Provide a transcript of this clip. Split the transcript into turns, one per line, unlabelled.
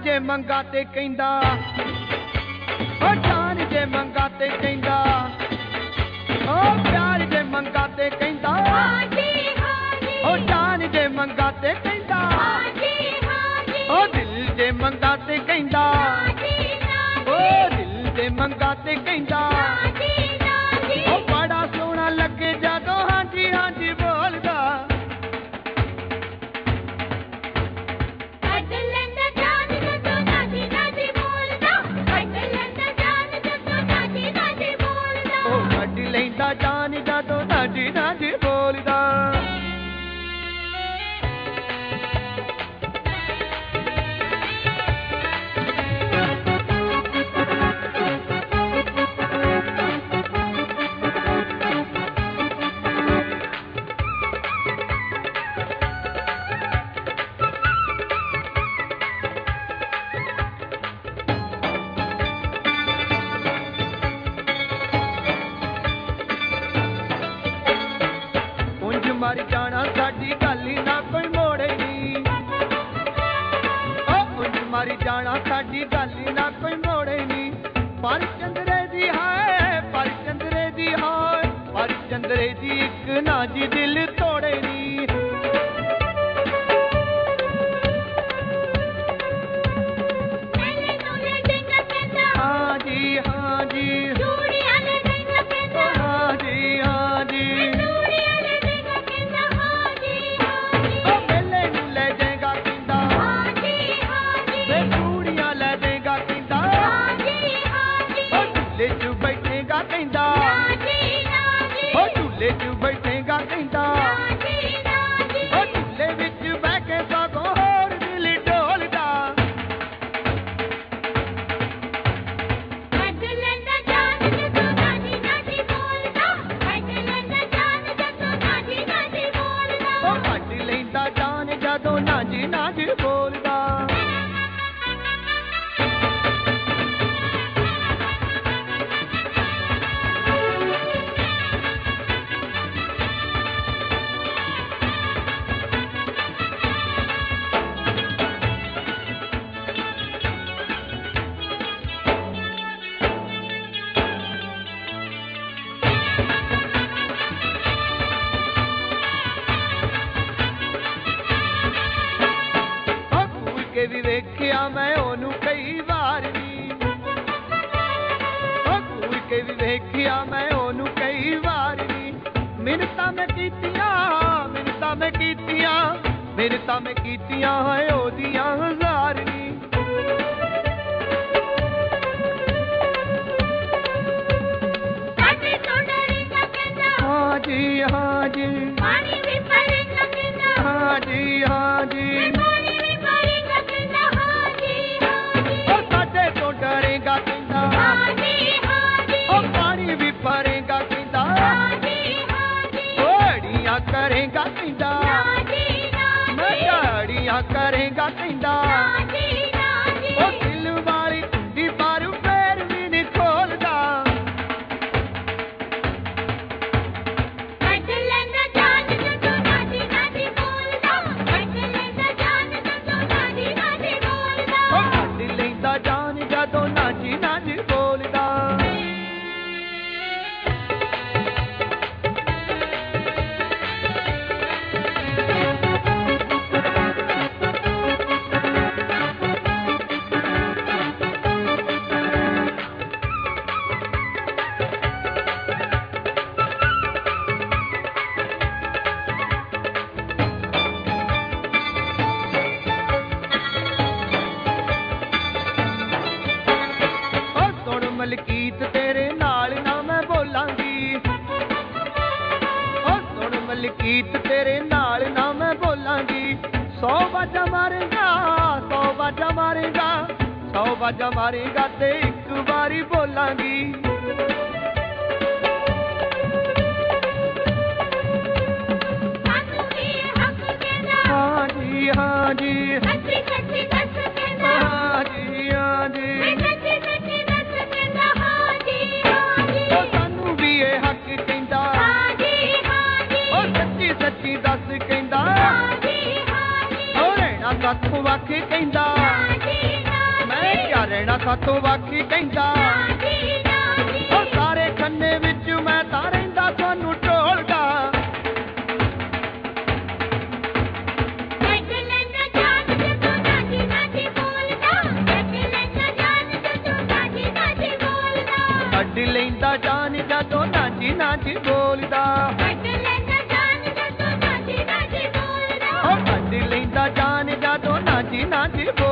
ਜੇ ਮੰਗਾ ਤੇ ਕਹਿੰਦਾ ਉਹ ਜਾਨ ਜੇ ਮੰਗਾ ਤੇ ਕਹਿੰਦਾ ਉਹ ਪਿਆਰ ਜੇ ਮੰਗਾ ਤੇ ਕਹਿੰਦਾ ਉਹ ਜਾਨ ਜੇ ਮੰਗਾ ਤੇ ਕਹਿੰਦਾ ਉਹ ਦਿਲ ਜੇ ਮੰਗਾ ਤੇ ਕਹਿੰਦਾ ਉਹ ਦਿਲ ਜੇ ਮੰਗਾ ਤੇ ਕਹਿੰਦਾ ਉਹ ਬੜਾ ਸੋਹਣਾ ਲੱਗੇ ਜਦੋਂ ਹਾਂਜੀ ਹਾਂਜੀ ਬੋਲਦਾ ਲੈਂਦਾ ਜਾਨ ਜਦੋਂ ਨਾਜੀ ਨਾਜੀ ਬੋਲਦਾ ਮਰ ਜਾਣਾ ਸਾਡੀ ਗੱਲ ਨਾ ਕੋਈ ਮੋੜੇ ਨੀ ਉਹ ਉਂਝ ਮਰ ਜਾਣਾ ਸਾਡੀ ਗੱਲ ਨਾ ਕੋਈ ਮੋੜੇ ਨੀ ਪਰ ਚੰਦਰੇ ਦੀ ਹੈ ਪਰ ਚੰਦਰੇ ਦੀ ਹੈ ਪਰ ਚੰਦਰੇ ਦੀ ਇੱਕ ਨਾ ਜੀ ਦਿਲ ਤੋੜੇ ਨੀ ਹਾਂ ਜੀ ਹਾਂ ਜੀ ਝੂਲੇ ਚ ਬੈਠੇਗਾ ਕਹਿੰਦਾ ਉਹ ਝੂਲੇ ਵਿੱਚ ਬਹਿ ਕੇ ਸਗੋਂ ਹੋਰ ਦਿਲ ਡੋਲਦਾ ਕੱਢ ਲੈਂਦਾ ਜਾਨ ਜਦੋਂ ਨਾਜੀ ਨਾਜੀ ਬੋਲਦਾ ਕੱਢ ਲੈਂਦਾ ਜਾਨ ਜਦੋਂ ਨਾਜੀ ਨਾਜੀ ਬੋਲਦਾ ਉਹ ਕੱਢ ਲੈਂਦਾ ਜਾਨ ਜਦੋਂ ਨਾਜੀ ਨਾਜੀ ਬੋਲਦਾ ਵੀ ਵੇਖਿਆ ਮੈਂ ਉਹਨੂੰ ਕਈ ਵਾਰ ਨੀ ਉਹ ਘੂਰ ਕੇ ਵੀ ਵੇਖਿਆ ਮੈਂ ਉਹਨੂੰ ਕਈ ਵਾਰ ਨੀ ਮਿੰਨਤਾਂ ਮੈਂ ਕੀਤੀਆਂ ਮਿੰਨਤਾਂ ਮੈਂ ਕੀਤੀਆਂ ਮਿੰਨਤਾਂ ਮੈਂ ਕੀਤੀਆਂ ਹੈ ਉਹਦੀਆਂ ਹਜ਼ਾਰ ਨੀ ਹਾਂ ਜੀ ਹਾਂ ਜੀ ਪਾਣੀ ਵੀ ਭਰੇਗਾ ਕਹਿੰਦਾ ਹਾਂ ਜੀ ਹਾਂ ਜੀ ਡਰੇਗਾ ਕਹਿੰਦਾ ਉਹ ਪਾਣੀ ਵੀ ਭਰੇਗਾ ਕਹਿੰਦਾ ਓੜੀਆਂ ਕਰੇਗਾ ਕਹਿੰਦਾ ਮੈਂ ਝਾੜੀਆਂ ਕਰੇਗਾ ਕਹਿੰਦਾ ਉਹ ਦਿਲ ਵਾਲੀ ਕੁੰਡੀ ਪਰ ਫੇਰ ਵੀ ਨਹੀਂ ਖੋਲਦਾ ਕੱਢ ਲੈਂਦਾ ਜਾਨ ਜਦੋਂ ਨਾਜੀ ਨਾਜੀ ਬੋਲਦਾ ਕੱਢ ਲੈਂਦਾ ਜਾਨ ਜਦੋਂ ਨਾਜੀ ਨਾਜੀ ਬੋਲਦਾ ਉਹ ਕੱਢ ਲੈਂਦਾ ਜਾਨ ਜਦੋਂ ਨਾਜੀ ਨਾਜੀ ਬੋਲਦਾ ਮਲਕੀਤ ਤੇਰੇ ਨਾਲ ਨਾ ਮੈਂ ਬੋਲਾਂਗੀ ਉਹ ਸੁਣ ਮਲਕੀਤ ਤੇਰੇ ਨਾਲ ਨਾ ਮੈਂ ਬੋਲਾਂਗੀ 100 ਵਾਜਾਂ ਮਾਰੇਗਾ 100 ਵਾਜਾਂ ਮਾਰੇਗਾ 100 ਵਾਜਾਂ ਮਾਰੇਗਾ ਤੇ ਇੱਕ ਵਾਰੀ ਬੋਲਾਂਗੀ ਹਾਂ ਜੀ ਹਾਂ ਜੀ ਸੱਚੀ ਸੱਚੀ ਦੱਸ ਕਹਿੰਦਾ ਹਾਂ ਜੀ ਹਾਂ ਜੀ ਸੱਚੀ ਦੱਸ ਕਹਿੰਦਾ ਉਹ ਰਹਿਣਾ ਕੱਖ ਵੱਖ ਕਹਿੰਦਾ ਰਹਿਣਾ ਸਾਥੋਂ ਬਾਕੀ ਕਹਿੰਦਾ ਉਹ ਸਾਰੇ ਖੰਨੇ ਵਿੱਚ ਮੈਂ ਤਾਂ ਰਹਿੰਦਾ ਤੁਹਾਨੂੰ ਢੋਲਦਾ ਕੱਢ ਲੈਂਦਾ ਜਾਨ ਜਦੋਂ ਨਾਚੀ ਨਾਚੀ ਬੋਲਦਾ ਕੱਢ ਲੈਂਦਾ ਜਾਨ ਜਦੋਂ ਨਾਚੀ ਨਾਚੀ ਬੋਲਦਾ